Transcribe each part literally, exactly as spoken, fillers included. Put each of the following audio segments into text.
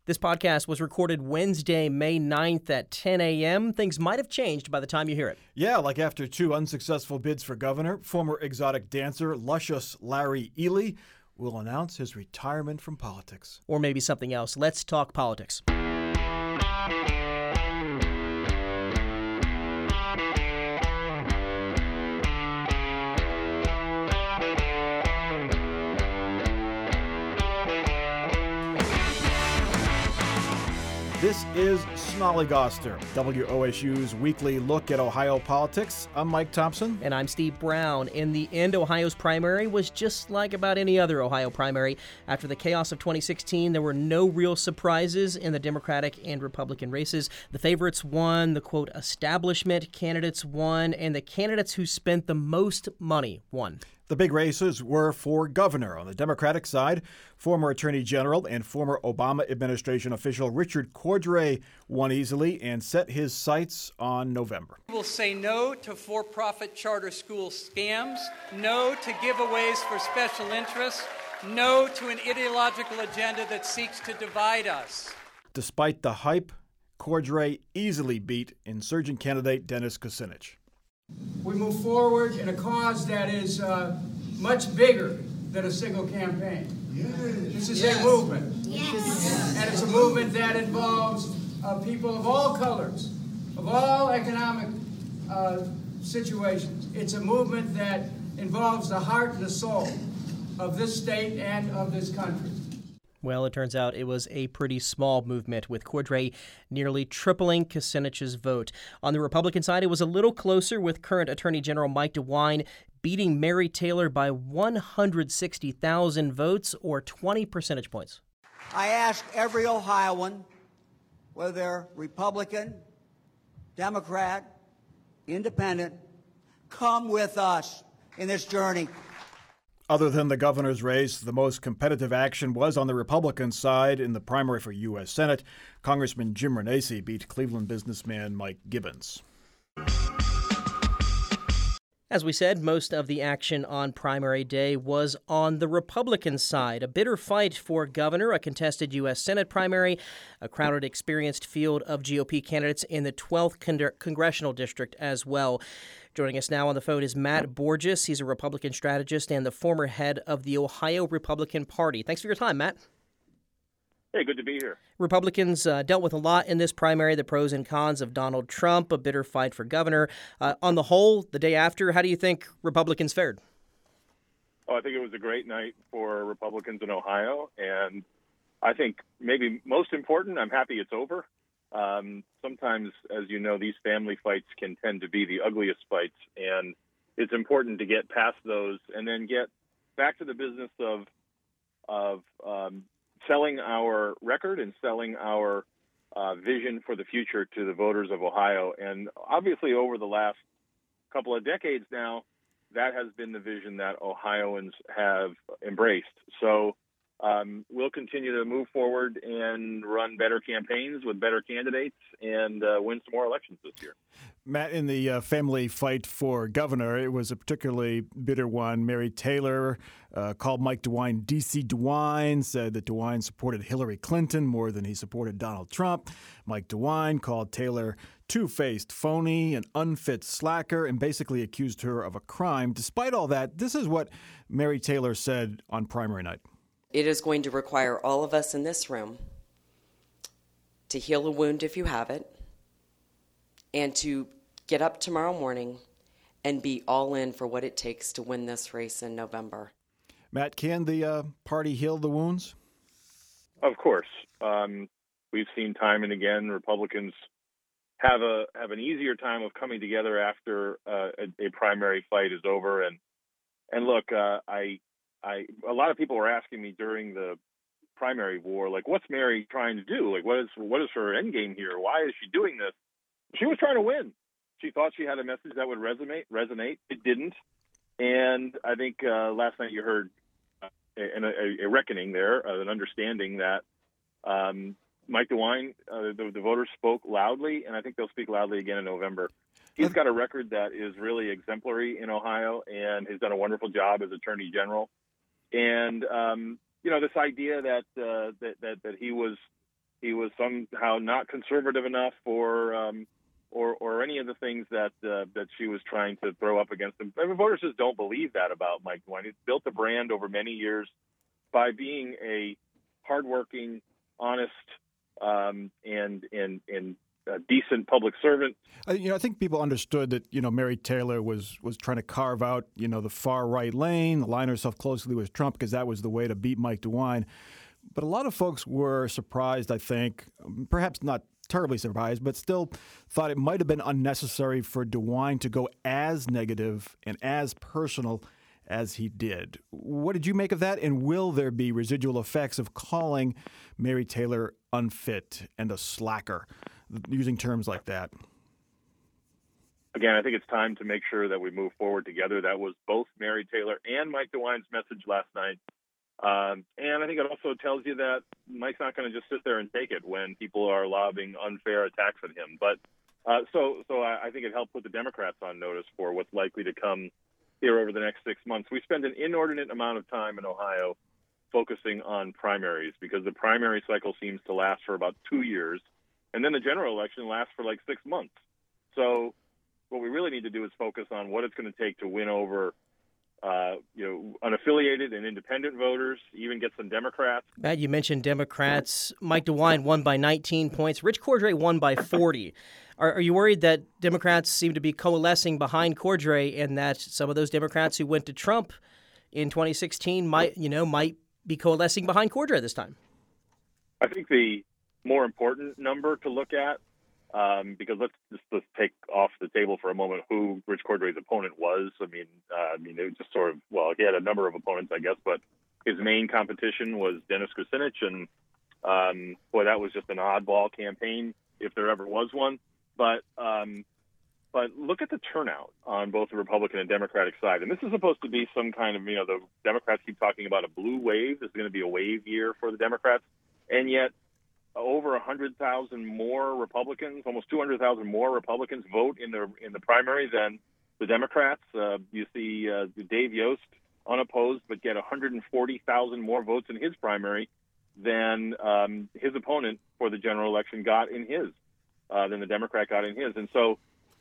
This podcast was recorded Wednesday, May ninth at ten a.m. Things might have changed by the time you hear it. Yeah, like after two unsuccessful bids for governor, former exotic dancer Luscious Larry Ely will announce his retirement from politics. Or maybe something else. Let's talk politics. This is Snollygoster, W O S U's weekly look at Ohio politics. I'm Mike Thompson. And I'm Steve Brown. In the end, Ohio's primary was just like about any other Ohio primary. After the chaos of twenty sixteen, there were no real surprises in the Democratic and Republican races. The favorites won, the, quote, establishment candidates won, and the candidates who spent the most money won. The big races were for governor. On the Democratic side, former Attorney General and former Obama administration official Richard Cordray won easily and set his sights on November. We will say no to for-profit charter school scams, no to giveaways for special interests, no to an ideological agenda that seeks to divide us. Despite the hype, Cordray easily beat insurgent candidate Dennis Kucinich. We move forward in a cause that is uh, much bigger than a single campaign. Yes. This is yes. a movement. Yes. And it's a movement that involves uh, people of all colors, of all economic uh, situations. It's a movement that involves the heart and the soul of this state and of this country. Well, it turns out it was a pretty small movement, with Cordray nearly tripling Kucinich's vote. On the Republican side, it was a little closer, with current Attorney General Mike DeWine beating Mary Taylor by one hundred sixty thousand votes, or twenty percentage points. I ask every Ohioan, whether they're Republican, Democrat, Independent, come with us in this journey. Other than the governor's race, the most competitive action was on the Republican side in the primary for U S Senate. Congressman Jim Renacci beat Cleveland businessman Mike Gibbons. As we said, most of the action on primary day was on the Republican side. A bitter fight for governor, a contested U S Senate primary, a crowded, experienced field of G O P candidates in the twelfth con- congressional district as well. Joining us now on the phone is Matt Borges. He's a Republican strategist and the former head of the Ohio Republican Party. Thanks for your time, Matt. Hey, good to be here. Republicans uh, dealt with a lot in this primary, the pros and cons of Donald Trump, a bitter fight for governor. Uh, on the whole, the day after, how do you think Republicans fared? Oh, I think it was a great night for Republicans in Ohio, and I think maybe most important, I'm happy it's over. Um, sometimes, as you know, these family fights can tend to be the ugliest fights, and it's important to get past those and then get back to the business of of um, selling our record and selling our uh, vision for the future to the voters of Ohio. And obviously, over the last couple of decades now, that has been the vision that Ohioans have embraced. So Um, we'll continue to move forward and run better campaigns with better candidates and uh, win some more elections this year. Matt, in the uh, family fight for governor, it was a particularly bitter one. Mary Taylor uh, called Mike DeWine D C DeWine, said that DeWine supported Hillary Clinton more than he supported Donald Trump. Mike DeWine called Taylor two-faced phony, an unfit slacker, and basically accused her of a crime. Despite all that, this is what Mary Taylor said on primary night. It is going to require all of us in this room to heal a wound if you have it, and to get up tomorrow morning and be all in for what it takes to win this race in November. Matt, can the uh, party heal the wounds? Of course. Um, we've seen time and again Republicans have a have an easier time of coming together after uh, a, a primary fight is over. And and look, uh, I. I, a lot of people were asking me during the primary war, like, what's Mary trying to do? Like, what is what is her end game here? Why is she doing this? She was trying to win. She thought she had a message that would resonate. Resonate. It didn't. And I think uh, last night you heard a, a, a reckoning there, uh, an understanding that um, Mike DeWine, uh, the, the voters spoke loudly, and I think they'll speak loudly again in November. He's got a record that is really exemplary in Ohio, and has done a wonderful job as Attorney General. And, um, you know, this idea that, uh, that that that he was he somehow not conservative enough, or um, or or any of the things that uh, that she was trying to throw up against him. I mean, voters just don't believe that about Mike DeWine. He's built a brand over many years by being a hardworking, honest, um, and and and uh, decent public servant. Uh, you know, I think people understood that, you know, Mary Taylor was was trying to carve out, you know, the far right lane, align herself closely with Trump, because that was the way to beat Mike DeWine. But a lot of folks were surprised, I think, perhaps not terribly surprised, but still thought it might have been unnecessary for DeWine to go as negative and as personal as he did. What did you make of that? And will there be residual effects of calling Mary Taylor unfit and a slacker, using terms like that? Again, I think it's time to make sure that we move forward together. That was both Mary Taylor and Mike DeWine's message last night. Um, and I think it also tells you that Mike's not going to just sit there and take it when people are lobbing unfair attacks at him. But uh, so so I, I think it helped put the Democrats on notice for what's likely to come here over the next six months. We spend an inordinate amount of time in Ohio focusing on primaries because the primary cycle seems to last for about two years, and then the general election lasts for like six months. So what we really need to do is focus on what it's going to take to win over Uh, you know, unaffiliated and independent voters, even get some Democrats. Matt, you mentioned Democrats. Mike DeWine won by nineteen points. Rich Cordray won by forty. Are, are you worried that Democrats seem to be coalescing behind Cordray, and that some of those Democrats who went to Trump in twenty sixteen might, you know, might be coalescing behind Cordray this time? I think the more important number to look at, Um, because let's just let's take off the table for a moment who Rich Cordray's opponent was. I mean, uh, I mean, it was just sort of, well, he had a number of opponents, I guess, but his main competition was Dennis Kucinich, and um, boy, that was just an oddball campaign if there ever was one. But um, but look at the turnout on both the Republican and Democratic side, and this is supposed to be some kind of, you know, the Democrats keep talking about a blue wave. This is going to be a wave year for the Democrats, and yet over one hundred thousand more Republicans, almost two hundred thousand more Republicans vote in the in the primary than the Democrats. Uh, you see uh, Dave Yost unopposed, but get one hundred forty thousand more votes in his primary than um, his opponent for the general election got in his, uh, than the Democrat got in his. And so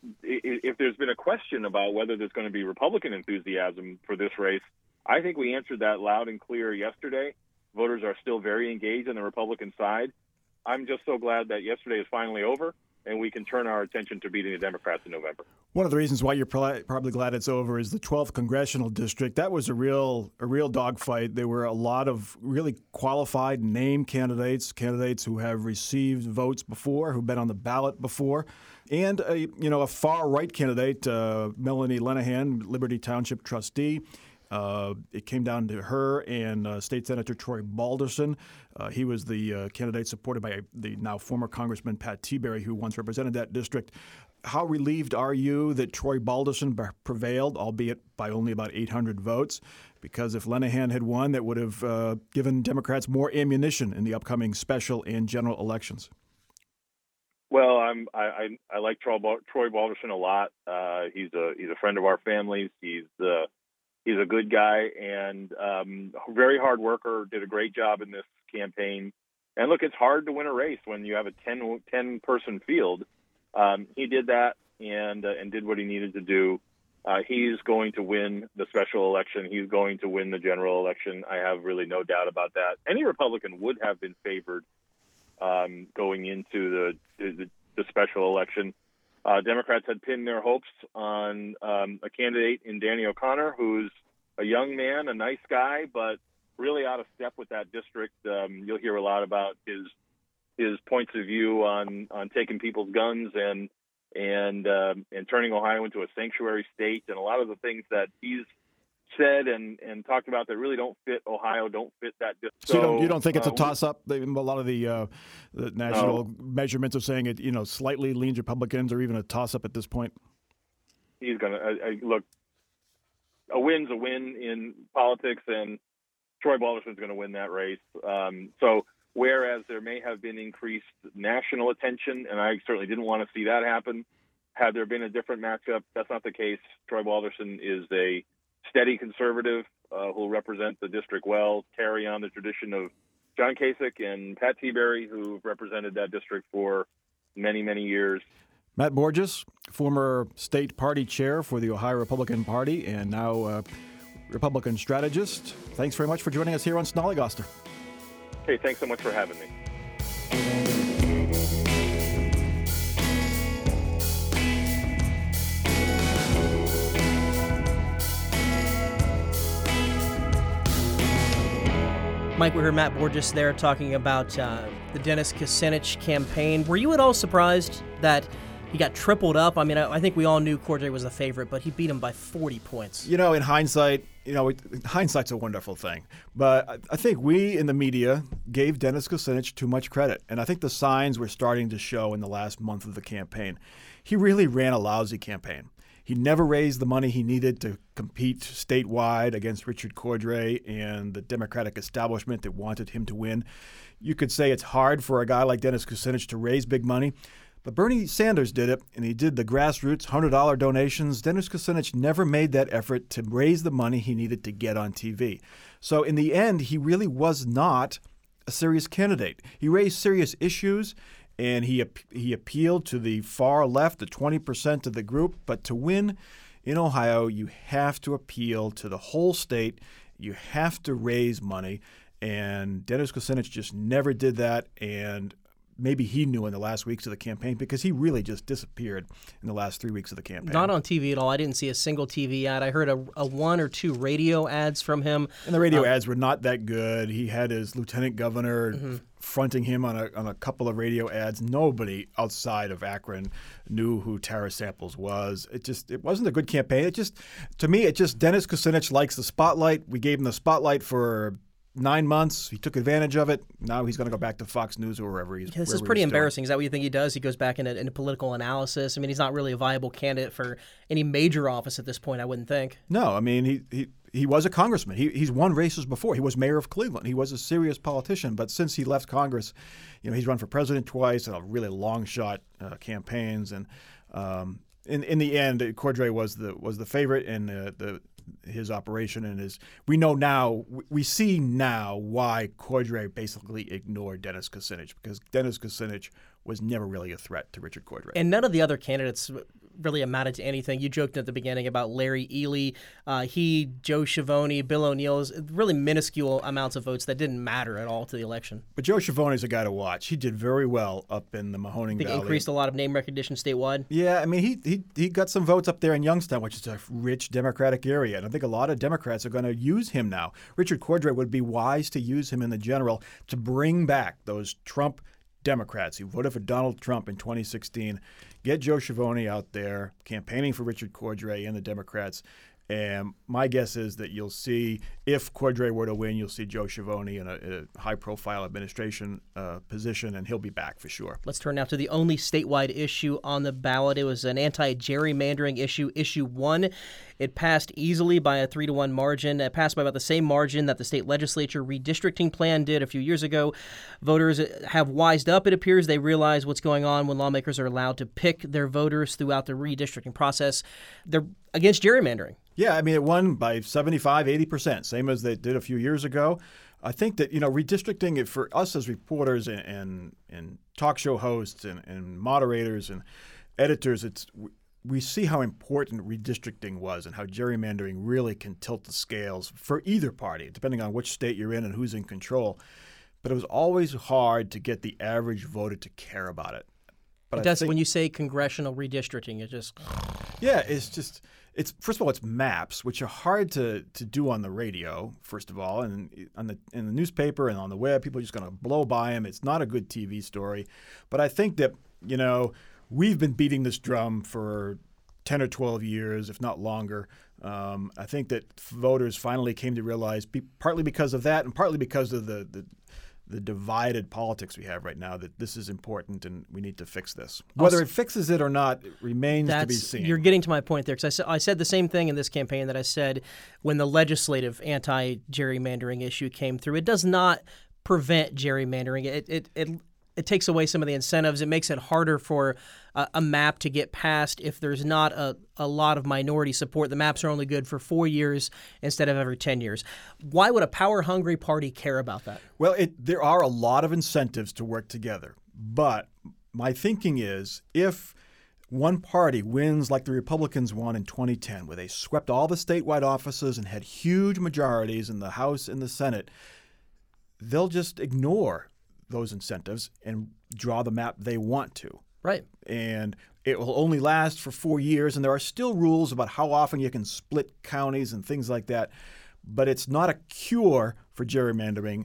if there's been a question about whether there's going to be Republican enthusiasm for this race, I think we answered that loud and clear yesterday. Voters are still very engaged on the Republican side. I'm just so glad that yesterday is finally over and we can turn our attention to beating the Democrats in November. One of the reasons why you're probably glad it's over is the twelfth congressional district. That was a real a real dogfight. There were a lot of really qualified name candidates, candidates who have received votes before, who've been on the ballot before, and a you know a far right candidate, uh, Melanie Lenahan, Liberty Township trustee. Uh, it came down to her and uh, State Senator Troy Balderson. Uh, he was the uh, candidate supported by the now former Congressman Pat Tiberi, who once represented that district. How relieved are you that Troy Balderson prevailed, albeit by only about eight hundred votes? Because if Lenahan had won, that would have uh, given Democrats more ammunition in the upcoming special and general elections. Well, I'm, I, I, I like Troy, Troy Balderson a lot. Uh, he's a he's a friend of our families. He's uh, He's a good guy and um, very hard worker, did a great job in this campaign. And look, it's hard to win a race when you have a ten, ten person field. Um, he did that and uh, and did what he needed to do. Uh, he's going to win the special election. He's going to win the general election. I have really no doubt about that. Any Republican would have been favored um, going into the, the, the special election. Uh, Democrats had pinned their hopes on um, a candidate in Danny O'Connor, who's a young man, a nice guy, but really out of step with that district. Um, you'll hear a lot about his his points of view on, on taking people's guns and and um, and turning Ohio into a sanctuary state, and a lot of the things that he's said and, and talked about that really don't fit Ohio, don't fit that district. So, so you, don't, you don't think it's a uh, toss-up? A lot of the, uh, the national no. measurements are saying it, you know, slightly leans Republicans, or even a toss-up at this point. He's going to look. A win's a win in politics, and Troy Balderson's going to win that race. Um, so, whereas there may have been increased national attention, and I certainly didn't want to see that happen, had there been a different matchup, that's not the case. Troy Balderson is a steady conservative uh, who will represent the district well, carry on the tradition of John Kasich and Pat Tiberi, who've represented that district for many, many years. Matt Borges, former state party chair for the Ohio Republican Party and now uh, Republican strategist. Thanks very much for joining us here on Snollygoster. Hey, thanks so much for having me. Mike, we heard Matt Borges there talking about uh, the Dennis Kucinich campaign. Were you at all surprised that he got tripled up? I mean, I, I think we all knew Cordray was the favorite, but he beat him by forty points. You know, in hindsight, you know, hindsight's a wonderful thing. But I, I think we in the media gave Dennis Kucinich too much credit. And I think the signs were starting to show in the last month of the campaign. He really ran a lousy campaign. He never raised the money he needed to compete statewide against Richard Cordray and the Democratic establishment that wanted him to win. You could say it's hard for a guy like Dennis Kucinich to raise big money, but Bernie Sanders did it, and he did the grassroots one hundred dollars donations. Dennis Kucinich never made that effort to raise the money he needed to get on T V. So in the end, he really was not a serious candidate. He raised serious issues, and he he appealed to the far left, the twenty percent of the group. But to win in Ohio, you have to appeal to the whole state. You have to raise money. And Dennis Kucinich just never did that. And maybe he knew in the last weeks of the campaign because he really just disappeared in the last three weeks of the campaign. Not on T V at all. I didn't see a single T V ad. I heard a, a one or two radio ads from him. And the radio um, ads were not that good. He had his lieutenant governor mm-hmm. fronting him on a on a couple of radio ads. Nobody outside of Akron knew who Tara Samples was. It just it wasn't a good campaign. It just to me it just Dennis Kucinich likes the spotlight. We gave him the spotlight for nine months. He took advantage of it. Now he's going to go back to Fox News or wherever he's. Yeah, this is pretty embarrassing. Is that what you think he does? He goes back into, into political analysis. I mean, he's not really a viable candidate for any major office at this point, I wouldn't think. No, I mean, he he, he was a congressman. He he's won races before. He was mayor of Cleveland. He was a serious politician. But since he left Congress, you know, he's run for president twice and a really long shot uh, campaigns. And um, in in the end, Cordray was the was the favorite, and uh, the. his operation and his we know now we see now why Cordray basically ignored Dennis Kucinich, because Dennis Kucinich was never really a threat to Richard Cordray. And none of the other candidates really amounted to anything. You joked at the beginning about Larry Ely. Uh, he, Joe Schiavone, Bill O'Neill's really minuscule amounts of votes that didn't matter at all to the election. But Joe Schiavone's a guy to watch. He did very well up in the Mahoning Valley. He increased a lot of name recognition statewide. Yeah, I mean, he, he he got some votes up there in Youngstown, which is a rich Democratic area. And I think a lot of Democrats are going to use him now. Richard Cordray would be wise to use him in the general to bring back those Trump Democrats who voted for Donald Trump in twenty sixteen. Get Joe Schiavone out there campaigning for Richard Cordray and the Democrats. And my guess is that you'll see, if Cordray were to win, you'll see Joe Schiavone in a, in a high-profile administration uh, position, and he'll be back for sure. Let's turn now to the only statewide issue on the ballot. It was an anti-gerrymandering issue, Issue one. It passed easily by a three to one margin. It passed by about the same margin that the state legislature redistricting plan did a few years ago. Voters have wised up, it appears. They realize what's going on when lawmakers are allowed to pick their voters throughout the redistricting process. They're against gerrymandering. Yeah, I mean, it won by seventy-five, eighty percent, same as they did a few years ago. I think that, you know, redistricting it for us as reporters and and, and talk show hosts and, and moderators and editors, it's we see how important redistricting was and how gerrymandering really can tilt the scales for either party, depending on which state you're in and who's in control. But it was always hard to get the average voter to care about it. But it does, think, when you say congressional redistricting, it just... Yeah, it's just... It's first of all, it's maps, which are hard to, to do on the radio, first of all, and on the in the newspaper and on the web. People are just going to blow by them. It's not a good T V story. But I think that, you know, we've been beating this drum for ten or twelve years, if not longer. Um, I think that voters finally came to realize, be, partly because of that and partly because of the, the the divided politics we have right now, that this is important and we need to fix this. Whether also, it fixes it or not it remains to be seen. You're getting to my point there, because I, sa- I said the same thing in this campaign that I said when the legislative anti-gerrymandering issue came through. It does not prevent gerrymandering. It it it, it takes away some of the incentives. It makes it harder for uh, a map to get passed if there's not a, a lot of minority support. The maps are only good for four years instead of every ten years. Why would a power-hungry party care about that? Well, it, there are a lot of incentives to work together. But my thinking is if one party wins like the Republicans won in twenty ten, where they swept all the statewide offices and had huge majorities in the House and the Senate, they'll just ignore those incentives and draw the map they want to. Right. And it will only last for four years, and there are still rules about how often you can split counties and things like that. But it's not a cure for gerrymandering.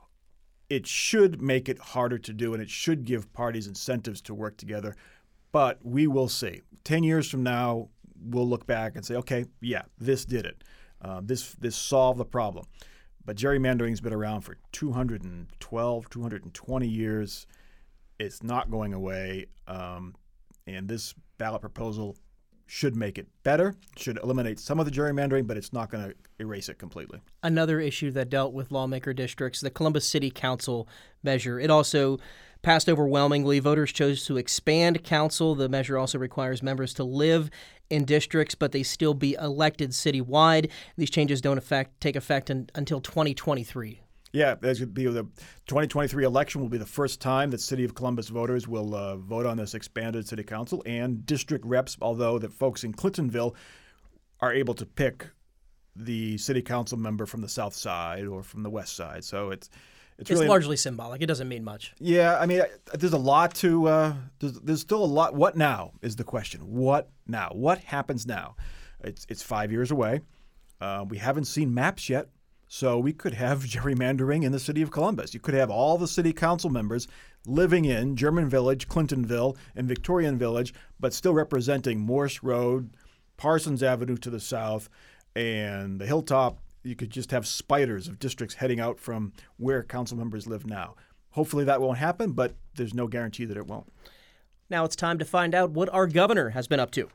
It should make it harder to do, and it should give parties incentives to work together. But we will see. Ten years from now, we'll look back and say, okay, yeah, this did it. Uh, this this solved the problem. But gerrymandering's been around for two hundred twelve, two hundred twenty years. It's not going away. Um, and this ballot proposal should make it better, should eliminate some of the gerrymandering, but it's not going to erase it completely. Another issue that dealt with lawmaker districts, the Columbus City Council measure. It also passed overwhelmingly. Voters chose to expand council. The measure also requires members to live in districts, but they still be elected citywide. These changes don't affect, take effect in, until twenty twenty-three. Yeah, there's going to be the twenty twenty-three election will be the first time that City of Columbus voters will uh, vote on this expanded city council and district reps, although the folks in Clintonville are able to pick the city council member from the south side or from the west side. So it's it's, it's really largely symbolic. It doesn't mean much. Yeah, I mean, there's a lot to uh, there's, there's still a lot. What now is the question. What now? What happens now? It's it's five years away. Uh, we haven't seen maps yet. So we could have gerrymandering in the city of Columbus. You could have all the city council members living in German Village, Clintonville, and Victorian Village, but still representing Morse Road, Parsons Avenue to the south, and the Hilltop. You could just have spiders of districts heading out from where council members live now. Hopefully that won't happen, but there's no guarantee that it won't. Now it's time to find out what our governor has been up to.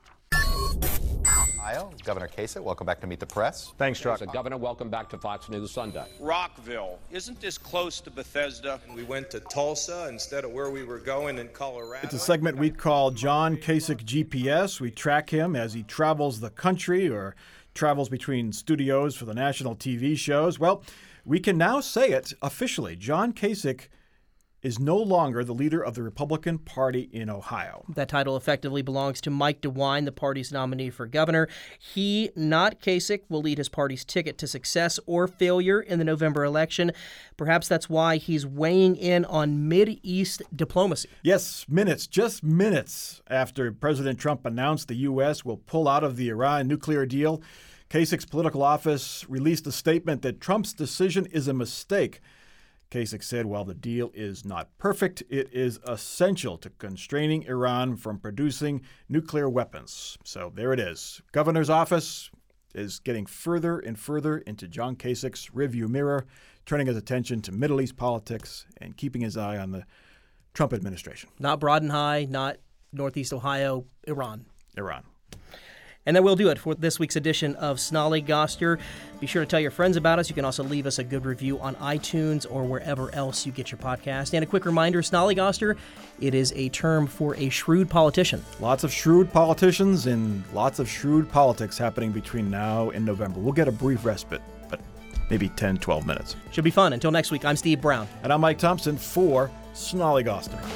Ohio, Governor Kasich, welcome back to Meet the Press. Thanks, Chuck. Governor, welcome back to Fox News Sunday. Rockville, isn't this close to Bethesda? We went to Tulsa instead of where we were going in Colorado. It's a segment we call John Kasich G P S. We track him as he travels the country or travels between studios for the national T V shows. Well, we can now say it officially. John Kasich is no longer the leader of the Republican Party in Ohio. That title effectively belongs to Mike DeWine, the party's nominee for governor. He, not Kasich, will lead his party's ticket to success or failure in the November election. Perhaps that's why he's weighing in on Mideast diplomacy. Yes, minutes, just minutes after President Trump announced the U S will pull out of the Iran nuclear deal, Kasich's political office released a statement that Trump's decision is a mistake. Kasich said, while the deal is not perfect, it is essential to constraining Iran from producing nuclear weapons. So there it is. Governor's office is getting further and further into John Kasich's rearview mirror, turning his attention to Middle East politics and keeping his eye on the Trump administration. Not Broad and High, not Northeast Ohio, Iran. Iran. And that will do it for this week's edition of Snollygoster. Be sure to tell your friends about us. You can also leave us a good review on iTunes or wherever else you get your podcast. And a quick reminder, Snollygoster, it is a term for a shrewd politician. Lots of shrewd politicians and lots of shrewd politics happening between now and November. We'll get a brief respite, but maybe ten, twelve minutes. Should be fun. Until next week, I'm Steve Brown. And I'm Mike Thompson for Snollygoster.